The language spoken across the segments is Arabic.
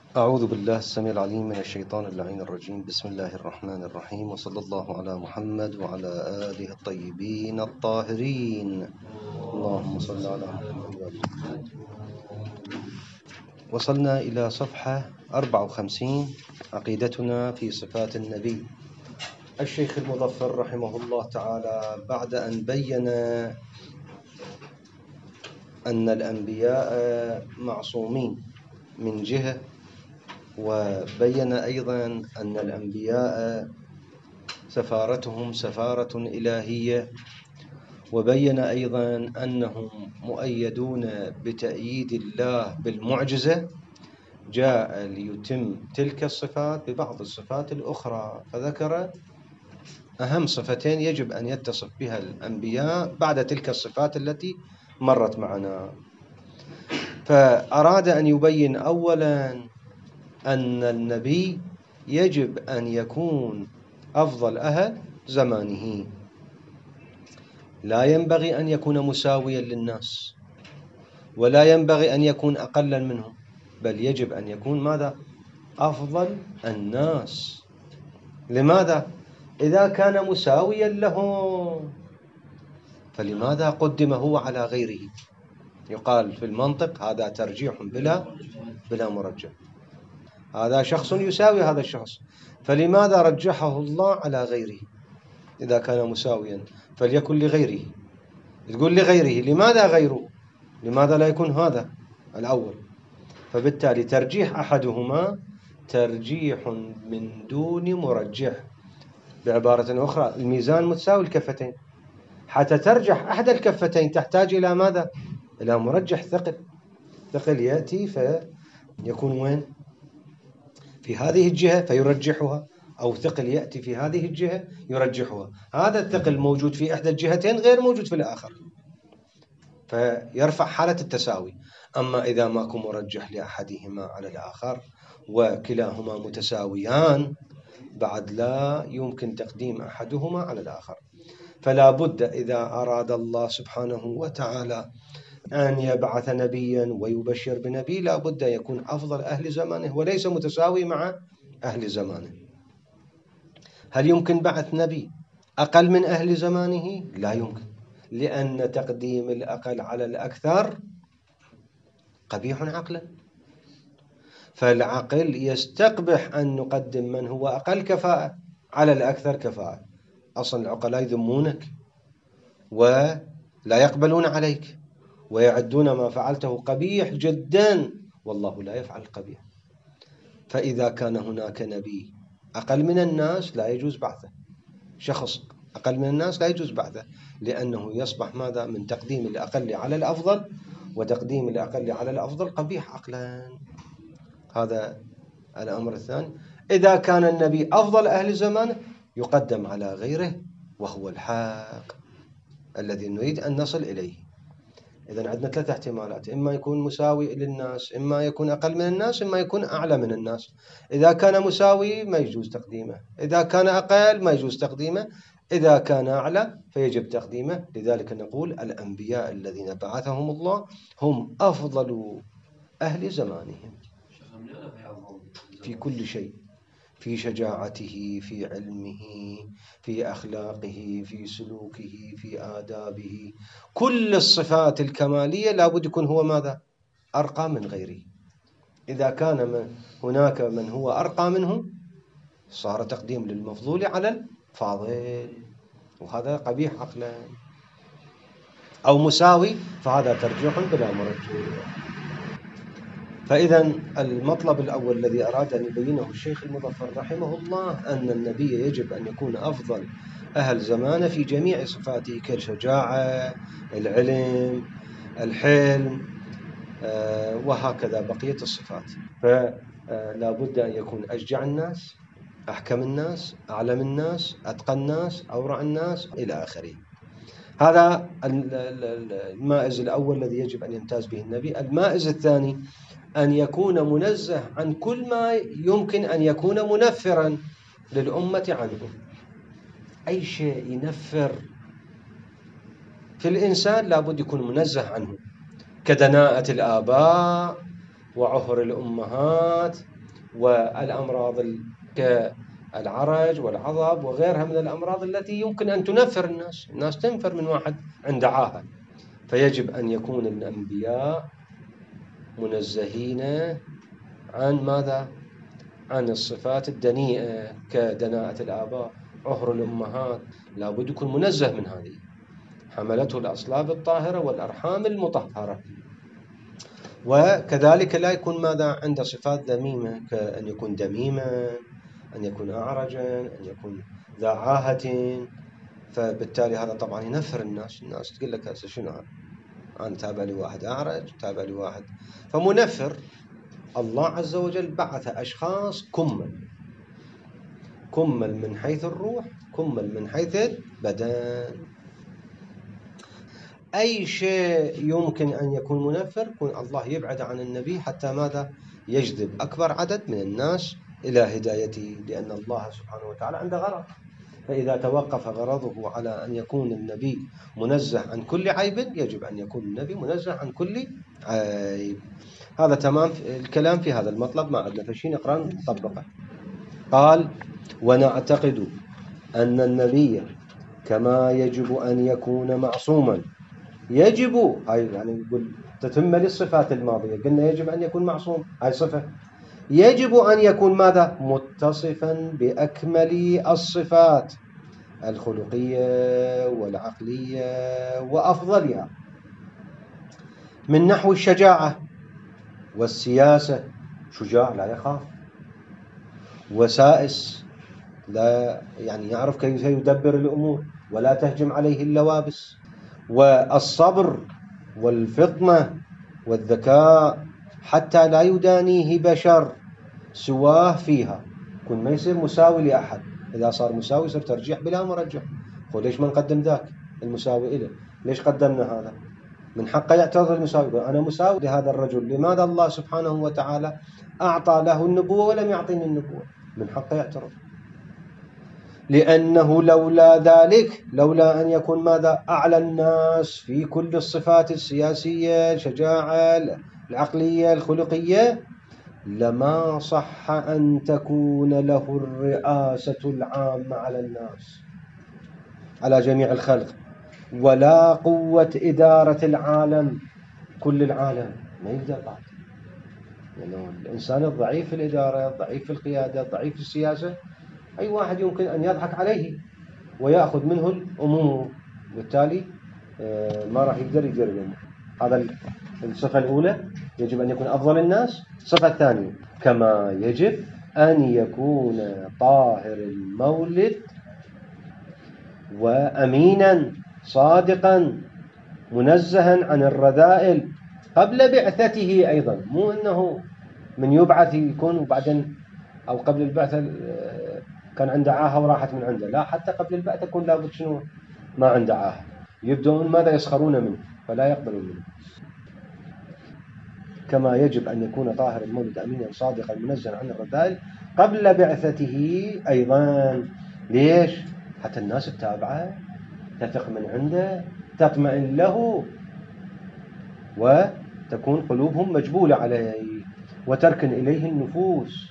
أعوذ بالله السميع العليم من الشيطان اللعين الرجيم. بسم الله الرحمن الرحيم، وصلى الله على محمد وعلى آله الطيبين الطاهرين. اللهم صل على محمد وآله. وصلنا إلى صفحة 54، عقيدتنا في صفات النبي. الشيخ المظفر رحمه الله تعالى بعد أن بين أن الأنبياء معصومين من جهة، وبين أيضا أن الأنبياء سفارتهم سفارة إلهية، وبين أيضا أنهم مؤيدون بتأييد الله بالمعجزة، جاء ليتم تلك الصفات ببعض الصفات الأخرى، فذكر أهم صفتين يجب أن يتصف بها الأنبياء بعد تلك الصفات التي مرت معنا. فأراد أن يبين أولا أن النبي يجب أن يكون أفضل أهل زمانه، لا ينبغي أن يكون مساويا للناس، ولا ينبغي أن يكون أقلا منهم، بل يجب أن يكون ماذا؟ أفضل الناس. لماذا؟ إذا كان مساويا لهم فلماذا قدم هو على غيره؟ يقال في المنطق هذا ترجيح بلا مرجح. هذا شخص يساوي هذا الشخص، فلماذا رجحه الله على غيره؟ إذا كان مساويا فليكن لغيره. تقول لغيره، لماذا غيره؟ لماذا لا يكون هذا الأول؟ فبالتالي ترجيح أحدهما ترجيح من دون مرجح. بعبارة أخرى، الميزان متساوي الكفتين، حتى ترجح أحد الكفتين تحتاج إلى ماذا؟ إلى مرجح ثقل. ثقل يأتي فيكون وين؟ في هذه الجهة فيرجحها، أو ثقل يأتي في هذه الجهة يرجحها. هذا الثقل موجود في إحدى الجهتين غير موجود في الآخر، فيرفع حالة التساوي. أما إذا ماكو مرجح لأحدهما على الآخر وكلاهما متساويان، بعد لا يمكن تقديم أحدهما على الآخر. فلا بد إذا أراد الله سبحانه وتعالى أن يبعث نبيا ويبشر بنبي، لا بد يكون أفضل أهل زمانه وليس متساوي مع أهل زمانه. هل يمكن بعث نبي أقل من أهل زمانه؟ لا يمكن، لأن تقديم الأقل على الأكثر قبيح عقلا. فالعقل يستقبح أن نقدم من هو أقل كفاءة على الأكثر كفاءة. أصلا العقلاء يذمونك ولا يقبلون عليك ويعدون ما فعلته قبيح جدا، والله لا يفعل القبيح. فإذا كان هناك نبي أقل من الناس لا يجوز بعثه، شخص أقل من الناس لا يجوز بعثه، لأنه يصبح ماذا؟ من تقديم الأقل على الأفضل، وتقديم الأقل على الأفضل قبيح عقلا. هذا الأمر الثاني. إذا كان النبي أفضل أهل زمانه يقدم على غيره، وهو الحق الذي نريد أن نصل إليه. إذن عندنا ثلاثة احتمالات: إما يكون مساوي للناس، إما يكون أقل من الناس، إما يكون أعلى من الناس. إذا كان مساوي ما يجوز تقديمه، إذا كان أقل ما يجوز تقديمه، إذا كان أعلى فيجب تقديمه. لذلك نقول الأنبياء الذين بعثهم الله هم أفضل أهل زمانهم في كل شيء، في شجاعته، في علمه، في أخلاقه، في سلوكه، في آدابه، كل الصفات الكمالية لابد يكون هو ماذا؟ أرقى من غيره. إذا كان هناك من هو أرقى منه صار تقديم للمفضول على الفاضل، وهذا قبيح عقلا. أو مساوي فهذا ترجيح بلا مرجح. فإذا المطلب الأول الذي أراد أن يبينه الشيخ المظفر رحمه الله أن النبي يجب أن يكون أفضل أهل زمانه في جميع صفاته، كالشجاعة، العلم، الحلم، وهكذا بقية الصفات. فلا بد أن يكون أشجع الناس، أحكم الناس، أعلم الناس، أتقى الناس، أورع الناس، إلى آخره. هذا المائز الأول الذي يجب أن يمتاز به النبي. المائز الثاني أن يكون منزه عن كل ما يمكن أن يكون منفرا للأمة عنه. أي شيء ينفر في الإنسان لابد يكون منزه عنه، كدناءة الآباء وعهر الأمهات والأمراض كالعرج والعضب وغيرها من الأمراض التي يمكن أن تنفر الناس تنفر من واحد عنده عاهة. فيجب أن يكون الأنبياء منزهين عن ماذا؟ عن الصفات الدنيئة كدناءة الآباء، عهر الأمهات، لابد يكون منزه من هذه، حملته الأصلاب الطاهرة والأرحام المطهرة. وكذلك لا يكون ماذا؟ عنده صفات ذميمة، كأن يكون دميما، أن يكون أعرجا، أن يكون ذا عاهة. فبالتالي هذا طبعا ينفر الناس تقول لك هسه شنو هذا؟ أنا تابع لي واحد أعرج، تابع لي واحد، فمنفر. الله عز وجل بعث أشخاص كمل من حيث الروح، كمل من حيث البدن. أي شيء يمكن أن يكون منفر يكون الله يبعد عن النبي حتى ماذا؟ يجذب أكبر عدد من الناس إلى هدايته، لأن الله سبحانه وتعالى عنده غرض. فإذا توقف غرضه على أن يكون النبي منزه عن كل عيب، يجب أن يكون النبي منزه عن كل عيب. هذا تمام الكلام في هذا المطلب، ما عندنا فشي نقرأ نطبقه. قال: ونعتقد أن النبي كما يجب أن يكون معصوما. يجب، هاي يعني يقول تتم للصفات الماضية، قلنا يجب أن يكون معصوم، هاي صفة. يجب أن يكون ماذا؟ متصفا بأكمل الصفات الخلقية والعقلية وأفضلها، من نحو الشجاعة والسياسة، شجاع لا يخاف، وسائس لا يعني يعرف كيف يدبر الأمور ولا تهجم عليه اللوابس، والصبر والفطنة والذكاء حتى لا يدانيه بشر سواه فيها. كن ما يصير مساوي لأحد، إذا صار مساوي يصير ترجيح بلا مرجح. ليش ما نقدم ذاك المساوي إله؟ ليش قدمنا هذا؟ من حقه يعترض المساوي، أنا مساوي لهذا الرجل، لماذا الله سبحانه وتعالى أعطى له النبوة ولم يعطيني النبوة؟ من حقه يعترض، لأنه لولا ذلك، لولا أن يكون ماذا؟ أعلى الناس في كل الصفات السياسية، الشجاعة، العقلية، الخلقية، لما صح أن تكون له الرئاسة العامة على الناس، على جميع الخلق، ولا قوة إدارة العالم، كل العالم ما يقدر بعد، لأنه الإنسان الضعيف في الإدارة، الضعيف في القيادة، الضعيف في السياسة، أي واحد يمكن أن يضحك عليه ويأخذ منه الأمور، بالتالي ما راح يقدر يدير الأمور. هذا الصفة الأولى، يجب أن يكون أفضل الناس. الصفة الثانية، كما يجب أن يكون طاهر المولد وأمينا صادقا منزها عن الرذائل قبل بعثته أيضا، مو أنه من يبعث يكون وبعدين أو قبل البعثة كان عنده عاهة وراحت من عنده، لا، حتى قبل البعثة يكون لابد شنو؟ ما عنده عاهة، يبدون ماذا؟ يسخرون منه فلا يقبلون منه. كما يجب أن يكون طاهر المولد أمينا صادقا منزها عن الرذائل قبل بعثته أيضا. ليش؟ حتى الناس تتابعه، تثق من عنده، تطمئن له، وتكون قلوبهم مجبولة عليه وتركن إليه النفوس.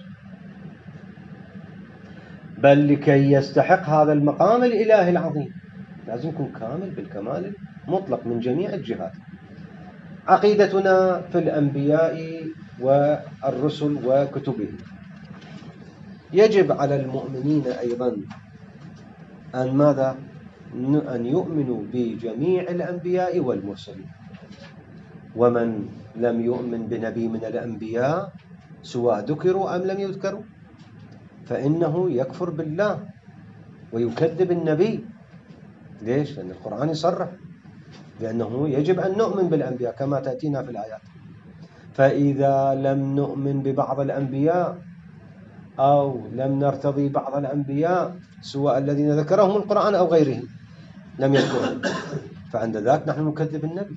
بل لكي يستحق هذا المقام الإلهي العظيم لازم يكون كامل بالكمال المطلق من جميع الجهات. عقيدتنا في الأنبياء والرسل وكتبهم، يجب على المؤمنين أيضا أن ماذا؟ أن يؤمنوا بجميع الأنبياء والمرسلين، ومن لم يؤمن بنبي من الأنبياء سواء ذكروا أم لم يذكروا فإنه يكفر بالله ويكذب النبي. ليش؟ لأن القرآن يصرح بأنه يجب أن نؤمن بالأنبياء كما تأتينا في الآيات. فإذا لم نؤمن ببعض الأنبياء أو لم نرتضي بعض الأنبياء سواء الذين ذكرهم القرآن أو غيرهم لم يذكرهم، فعند ذاك نحن نكذب النبي.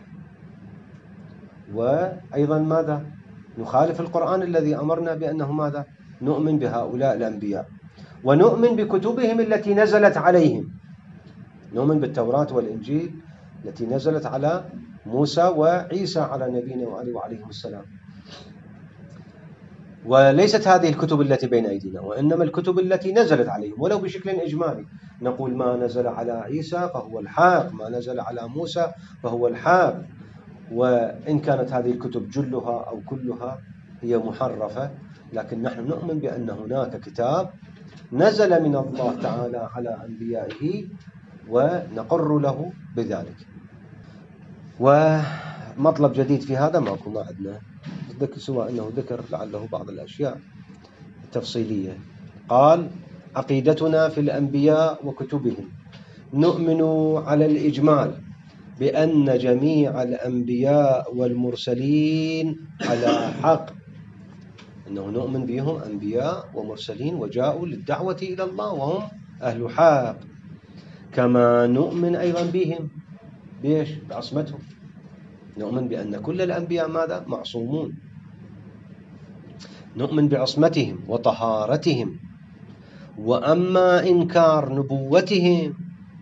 وأيضا ماذا؟ نخالف القرآن الذي أمرنا بأنه ماذا؟ نؤمن بهؤلاء الأنبياء ونؤمن بكتبهم التي نزلت عليهم، نؤمن بالتوراة والإنجيل التي نزلت على موسى وعيسى على نبينا وعليهم السلام. وليست هذه الكتب التي بين أيدينا، وإنما الكتب التي نزلت عليهم ولو بشكل إجمالي. نقول ما نزل على عيسى فهو الحق، ما نزل على موسى فهو الحق. وإن كانت هذه الكتب جلها أو كلها هي محرفة، لكن نحن نؤمن بأن هناك كتاب نزل من الله تعالى على أنبيائه ونقر له بذلك. ومطلب جديد في هذا ماكو، ما عندنا سوى أنه ذكر لعله بعض الأشياء التفصيلية. قال: عقيدتنا في الأنبياء وكتبهم: نؤمن على الإجمال بأن جميع الأنبياء والمرسلين على حق، أنه نؤمن بهم أنبياء ومرسلين وجاءوا للدعوة إلى الله وهم أهل حق. كما نؤمن أيضا بهم بيش بعصمتهم، نؤمن بأن كل الأنبياء ماذا؟ معصومون. نؤمن بعصمتهم وطهارتهم. وأما إنكار نبوتهم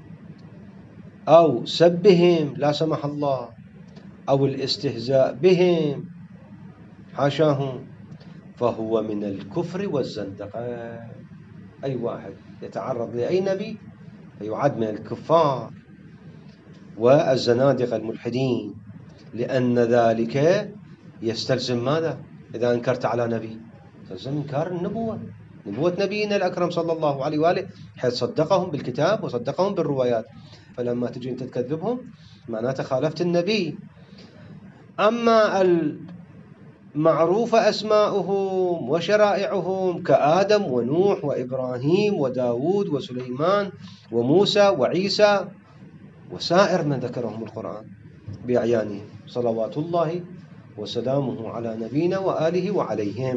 أو سبهم لا سمح الله أو الاستهزاء بهم حاشاهم فهو من الكفر والزندقة. أي واحد يتعرض لأي نبي فيعد من الكفار والزنادقة الملحدين، لأن ذلك يستلزم ماذا؟ إذا أنكرت على نبي يستلزم إنكار النبوة، نبوة نبينا الأكرم صلى الله عليه وآله، حيث صدقهم بالكتاب وصدقهم بالروايات. فلما تجي أنت تكذبهم معناته خالفت النبي. أما المعروف أسماؤهم وشرائعهم كآدم ونوح وإبراهيم وداود وسليمان وموسى وعيسى وسائر من ذكرهم القرآن بأعيانهم صلوات الله وسلامه على نبينا وآله وعليهم،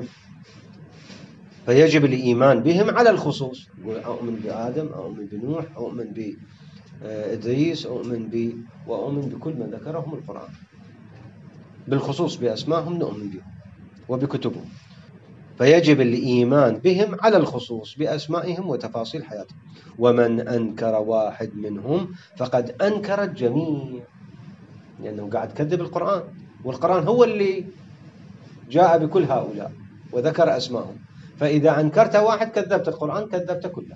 فيجب الإيمان بهم على الخصوص. أؤمن بآدم، أؤمن بنوح، أؤمن بإدريس، وأؤمن بكل من ذكرهم القرآن بالخصوص بأسمائهم نؤمن بهم وبكتبهم، فيجب الإيمان بهم على الخصوص بأسمائهم وتفاصيل حياتهم. ومن أنكر واحد منهم فقد أنكر الجميع، لأنه قاعد كذب القرآن، والقرآن هو اللي جاء بكل هؤلاء وذكر أسمائهم. فإذا أنكرت واحد كذبت القرآن، كذبت كله.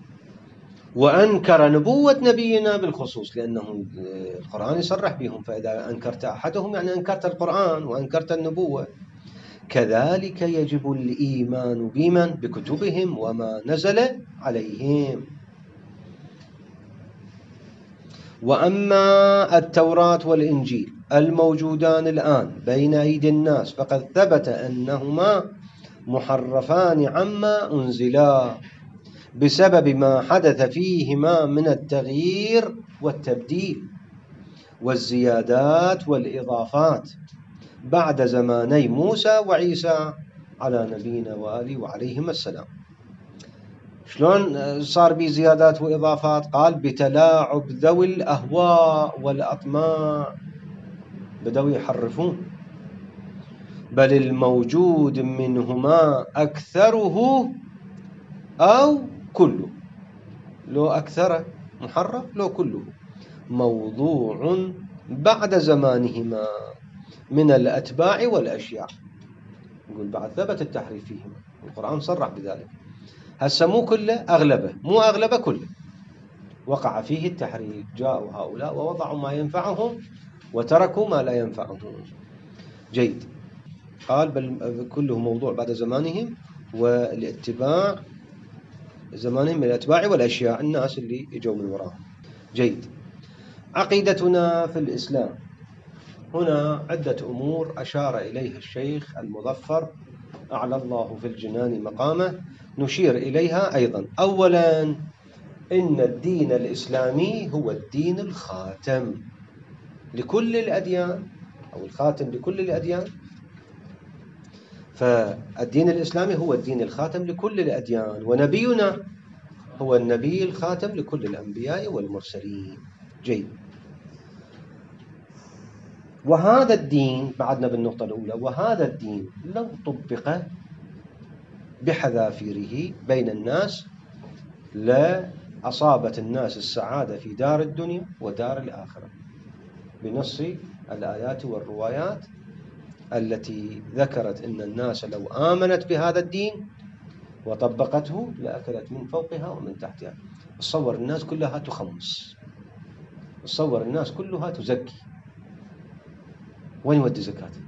وأنكر نبوة نبينا بالخصوص، لأنه القرآن يصرح بهم، فإذا أنكرت أحدهم يعني أنكرت القرآن وأنكرت النبوة. كذلك يجب الإيمان بمن؟ بكتبهم وما نزل عليهم. وأما التوراة والإنجيل الموجودان الآن بين أيدي الناس فقد ثبت أنهما محرفان عما أنزلا بسبب ما حدث فيهما من التغيير والتبديل والزيادات والإضافات بعد زماني موسى وعيسى على نبينا وآله وعليهم السلام. شلون صار بي زيادات وإضافات؟ قال: بتلاعب ذوي الأهواء والأطماع، بدأوا يحرفون. بل الموجود منهما أكثره أو كله، لو أكثر محرف لو كله، موضوع بعد زمانهما من الأتباع والأشياء. يقول بعد ثبت التحريف فيهما، القرآن صرح بذلك. هسه مو كله، أغلبه، مو أغلبه كله وقع فيه التحريف. جاءوا هؤلاء ووضعوا ما ينفعهم وتركوا ما لا ينفعهم. جيد. قال: بل كله موضوع بعد زمانهم والاتباع، زمانهم من الأتباع والأشياء، الناس اللي يجوا من وراهم. جيد. عقيدتنا في الإسلام. هنا عدة أمور أشار إليها الشيخ المظفر أعلى الله في الجنان مقامه، نشير إليها أيضا. أولا، إن الدين الإسلامي هو الدين الخاتم لكل الأديان، أو الخاتم لكل الأديان. فالدين الإسلامي هو الدين الخاتم لكل الأديان، ونبينا هو النبي الخاتم لكل الأنبياء والمرسلين. جيد. وهذا الدين، بعدنا بالنقطة الأولى، وهذا الدين لو طبق بحذافيره بين الناس لأصابت الناس السعادة في دار الدنيا ودار الآخرة بنص الآيات والروايات التي ذكرت أن الناس لو آمنت بهذا الدين وطبقته لأكلت من فوقها ومن تحتها. تصور الناس كلها تخمس، تصور الناس كلها تزكي، وين يودي زكاته؟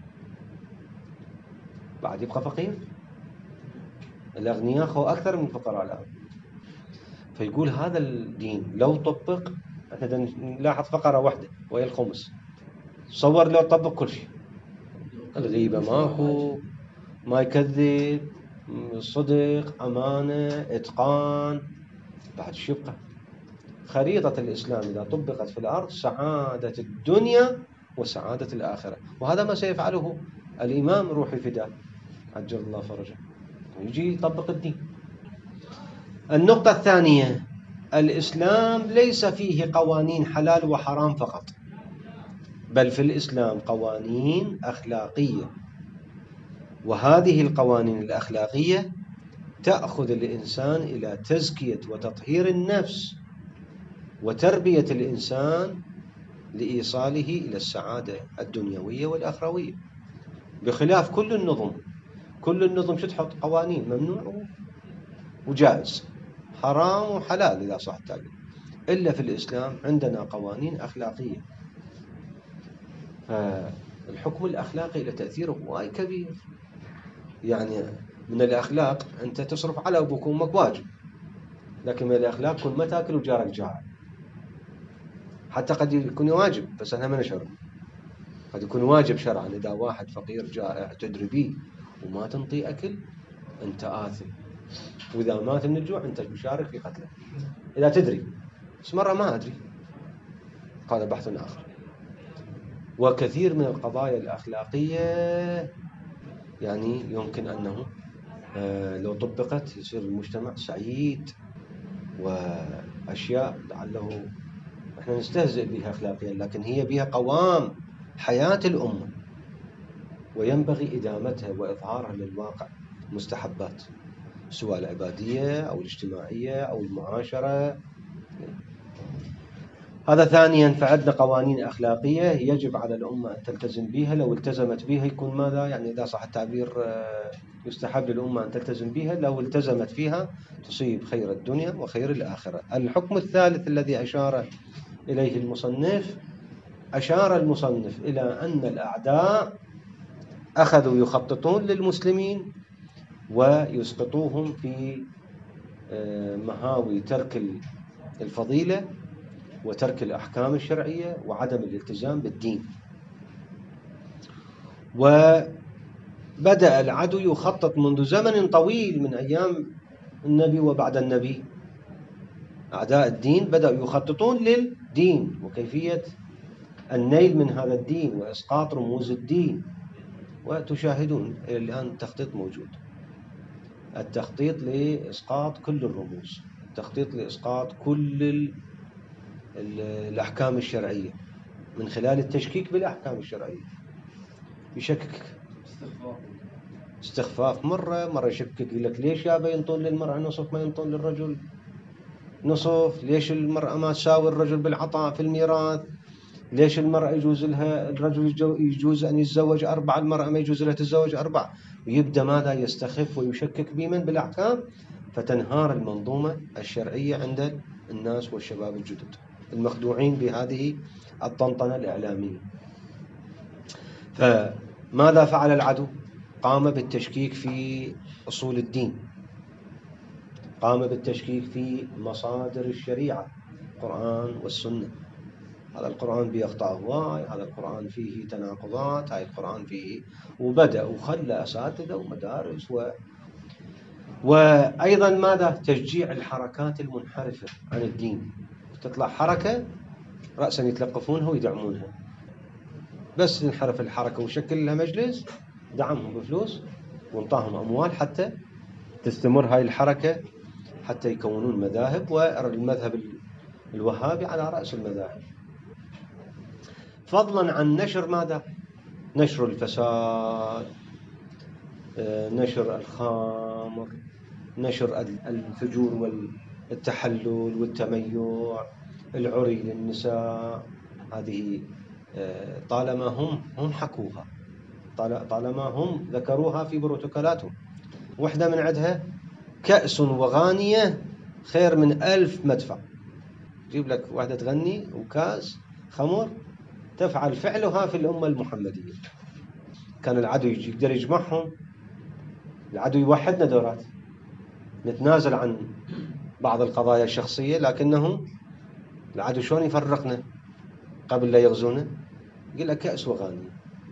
بعد يبقى فقير؟ الأغنياء خو أكثر من الفقراء الآن. فيقول هذا الدين لو طبق، احنا نلاحظ فقرة واحدة وهي الخمس. تصور لو طبق كل شيء، الغيبة ماكو، ما يكذب، صدق، أمانة، إتقان، بعد شو يبقى؟ خريطة الإسلام إذا طبقت في الأرض سعادة الدنيا وسعادة الآخرة. وهذا ما سيفعله الإمام روحي فداه عجل الله فرجه، يجي يطبق الدين. النقطة الثانية، الإسلام ليس فيه قوانين حلال وحرام فقط، بل في الإسلام قوانين أخلاقية، وهذه القوانين الأخلاقية تأخذ الإنسان إلى تزكية وتطهير النفس وتربية الإنسان لإيصاله إلى السعادة الدنيوية والأخروية، بخلاف كل النظم. كل النظم شو تحط؟ قوانين ممنوع وجائز، حرام وحلال إذا صح التعبير. إلا في الإسلام عندنا قوانين أخلاقية. فالحكم الأخلاقي له تأثير وايد كبير. يعني من الأخلاق أنت تصرف على أبوك وأمك واجب، لكن من الأخلاق كل ما تاكل وجارك جاع. حتى قد يكون واجب بس أنا ما نشعر، قد يكون واجب شرعا. إذا واحد فقير جائع تدري به وما تنطي أكل أنت آثم، وإذا مات من الجوع أنت مشارك في قتله إذا تدري. بس مرة ما أدري، هذا بحث آخر. وكثير من القضايا الأخلاقية يعني يمكن أنه لو طبقت يصير المجتمع سعيد، وأشياء لعله احنا نستهزئ بها أخلاقيا لكن هي بها قوام حياة الأمة، وينبغي إدامتها وإظهارها للواقع. مستحبات سواء العبادية أو الاجتماعية أو المعاشرة. هذا ثانيا. فعندنا قوانين أخلاقية يجب على الأمة أن تلتزم بها. لو التزمت بها يكون ماذا؟ يعني إذا صح التعبير يستحب للأمة أن تلتزم بها. لو التزمت فيها تصيب خير الدنيا وخير الآخرة. الحكم الثالث الذي أشار إليه المصنف، أشار المصنف إلى أن الأعداء أخذوا يخططون للمسلمين ويسقطوهم في مهاوي ترك الفضيلة وترك الأحكام الشرعية وعدم الالتزام بالدين. وبدأ العدو يخطط منذ زمن طويل من أيام النبي وبعد النبي. أعداء الدين بدأوا يخططون للدين وكيفية النيل من هذا الدين وإسقاط رموز الدين. وتشاهدون الآن التخطيط موجود، التخطيط لإسقاط كل الرموز، التخطيط لإسقاط كل الأحكام الشرعية من خلال التشكيك بالأحكام الشرعية. يشكك استخفاف، مرة يشكك، يقول لك ليش يابا ينطون للمرأة نصف ما ينطون للرجل نصف؟ ليش المرأة ما تساوي الرجل بالعطاء في الميراث؟ ليش المرأة يجوز لها الرجل يجوز أن يتزوج 4، المرأة ما يجوز لها تتزوج 4؟ ويبدأ ماذا؟ يستخف ويشكك بمن؟ بالأحكام. فتنهار المنظومة الشرعية عند الناس والشباب الجدد المخدوعين بهذه الطنطنة الإعلامية. فماذا فعل العدو؟ قام بالتشكيك في أصول الدين، قام بالتشكيك في مصادر الشريعة، القرآن والسنة. هذا القرآن فيه أخطاء هواي، هذا القرآن فيه تناقضات، هذا القرآن فيه. وبدأ وخلى أساتذة ومدارس وأيضا ماذا؟ تشجيع الحركات المنحرفة عن الدين. تطلع حركة رأسا يتلقفونها ويدعمونها، بس ينحرف الحركة وشكل لها مجلس دعمهم بفلوس وانطاهم أموال حتى تستمر هاي الحركة، حتى يكونون مذاهب، والمذهب الوهابي على رأس المذاهب. فضلا عن نشر ماذا؟ نشر الفساد، نشر الخمر، نشر الفجور والتحلل والتميع، العري للنساء. هذه طالما هم حكوها طالما هم ذكروها في بروتوكولاتهم. وحدة من عندها كأس وغانية خير من 1000 مدفع. جيب لك واحدة تغني وكاس خمر تفعل فعلها في الأمة المحمدية. كان العدو يقدر يجمعهم، العدو يوحدنا دورات، نتنازل عن بعض القضايا الشخصية، لكنه العدو شلون يفرقنا قبل لا يغزونا؟ يقول لك كأس وغانية.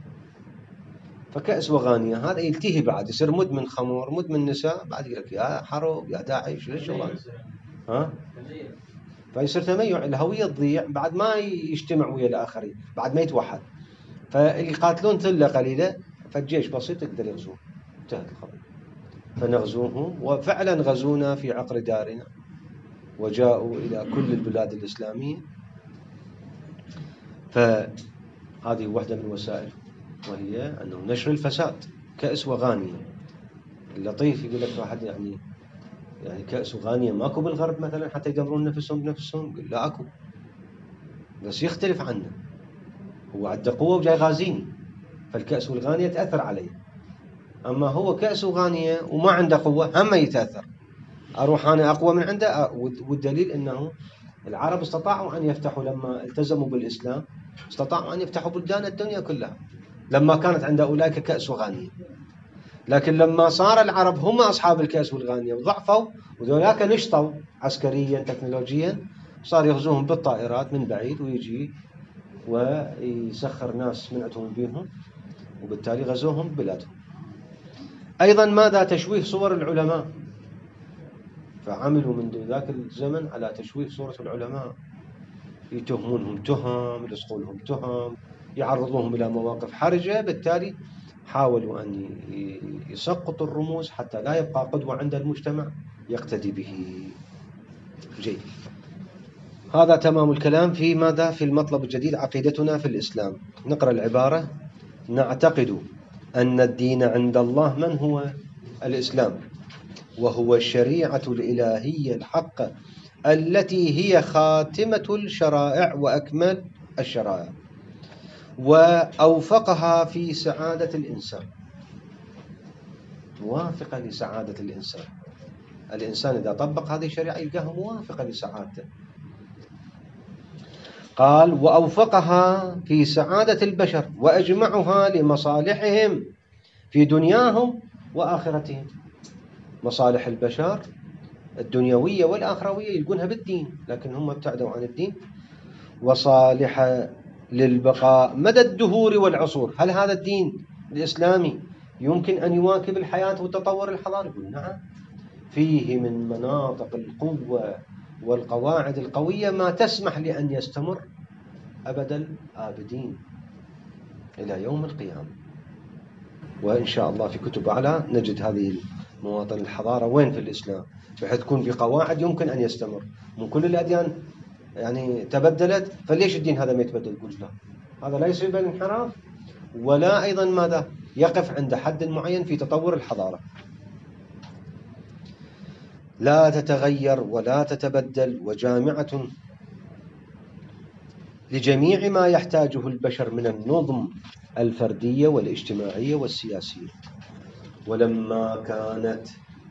فكأس وغانية هذا يلتهي بعد، يصير مدمن خمر، مدمن نساء، بعد يقول لك يا حرب يا داعش ليش شغلان؟ ها؟ فيصير تميع، الهوية تضيع بعد ما يجتمع ويا الآخرين، بعد ما يتوحد. فيقاتلون ثلة قليلة، فالجيش بسيط يقدر يغزوه، انتهت الخبر. فنغزوهم، وفعلا غزونا في عقر دارنا وجاءوا إلى كل البلاد الإسلامية. فهذه واحدة من وسائل، وهي أنه نشر الفساد. كأس وغانية. اللطيف يقول لك واحد يعني كأس وغانية ماكو بالغرب مثلا حتى يدمرون نفسهم بنفسهم؟ يقول لا أكو، بس يختلف عنه، هو عنده قوة وجاي غازيني، فالكأس والغانية تأثر عليه. أما هو كأس وغانية وما عنده قوة هم يتأثر، أروح أنا أقوى من عنده. والدليل أنه العرب استطاعوا أن يفتحوا لما التزموا بالإسلام، استطاعوا أن يفتحوا بلدان الدنيا كلها لما كانت عند أولئك كأس وغانية. لكن لما صار العرب هم أصحاب الكأس والغانية وضعفوا، وذولاك نشطوا عسكريا تكنولوجيا، صار يغزوهم بالطائرات من بعيد، ويجي ويسخر ناس من عندهم بينهم، وبالتالي غزوهم بلادهم. أيضا ماذا؟ تشويه صور العلماء. فعملوا منذ ذاك الزمن على تشويه صورة العلماء، يتهمونهم تهم، يلصقونهم تهم، يعرضوهم إلى مواقف حرجة. بالتالي حاولوا أن يسقطوا الرموز حتى لا يبقى قدوة عند المجتمع يقتدي به. جيد، هذا تمام الكلام في ماذا؟ في المطلب الجديد، عقيدتنا في الإسلام. نقرأ العبارة: نعتقد أن الدين عند الله من هو؟ الإسلام، وهو الشريعة الإلهية الحقة التي هي خاتمة الشرائع وأكمل الشرائع وأوفقها في سعادة الإنسان، موافقة لسعادة الإنسان. الإنسان إذا طبق هذه الشريعة يلقاها موافقة لسعادته. قال: وأوفقها في سعادة البشر وأجمعها لمصالحهم في دنياهم وآخرتهم. مصالح البشر الدنيوية والآخروية يلقونها بالدين، لكن هم ابتعدوا عن الدين. وصالح للبقاء مدى الدهور والعصور. هل هذا الدين الإسلامي يمكن أن يواكب الحياة والتطور الحضاري؟ يقول نعم، فيه من مناطق القوة والقواعد القوية ما تسمح لأن يستمر أبد الآبدين إلى يوم القيامة. وإن شاء الله في كتب أعلى نجد هذه مواطن الحضارة وين في الإسلام، بحيث تكون بقواعد يمكن أن يستمر. من كل الأديان يعني تبدلت، فليش الدين هذا ما يتبدل؟ يقول لا، هذا لا يصيب الانحراف، ولا أيضا ماذا؟ يقف عند حد معين في تطور الحضارة، لا تتغير ولا تتبدل، وجامعة لجميع ما يحتاجه البشر من النظم الفردية والاجتماعية والسياسية. ولما كانت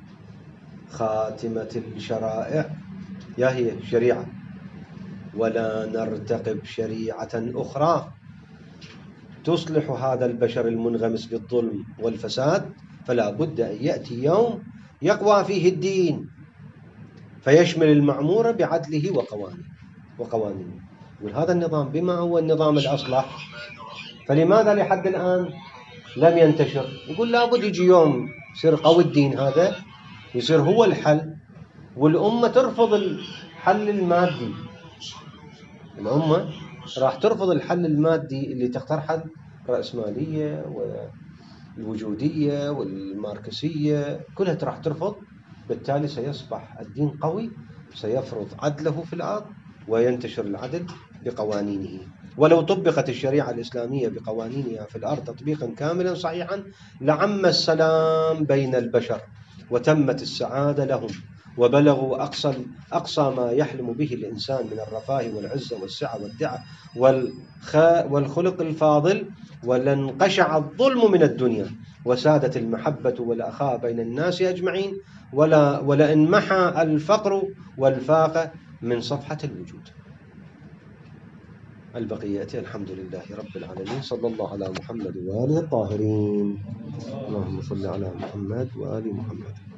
خاتمة الشرائع يا هي شريعة، ولا نرتقب شريعة أخرى تصلح هذا البشر المنغمس بالظلم والفساد، فلا بد أن يأتي يوم يقوى فيه الدين فيشمل المعمور بعدله وقوانينه. وهذا النظام بما هو النظام الأصلح، فلماذا لحد الآن لم ينتشر؟ يقول لابد يجي يوم يصير قوي الدين هذا، يصير هو الحل، والأمة ترفض الحل المادي. الأمة راح ترفض الحل المادي اللي تقترحه الرأسمالية والوجودية والماركسية، كلها راح ترفض. بالتالي سيصبح الدين قوي، سيفرض عدله في الأرض وينتشر العدل بقوانينه. ولو طبقت الشريعة الإسلامية بقوانينها في الأرض تطبيقا كاملا صحيحا لعم السلام بين البشر وتمت السعادة لهم وبلغوا أقصى ما يحلم به الإنسان من الرفاه والعزة والسعة والدعة والخلق الفاضل، ولانقشع الظلم من الدنيا، وسادت المحبة والأخاء بين الناس أجمعين، ولئن محى الفقر والفاقة من صفحة الوجود. البقية الحمد لله رب العالمين، صلى الله على محمد وآله الطاهرين. اللهم صل على محمد وآل محمد.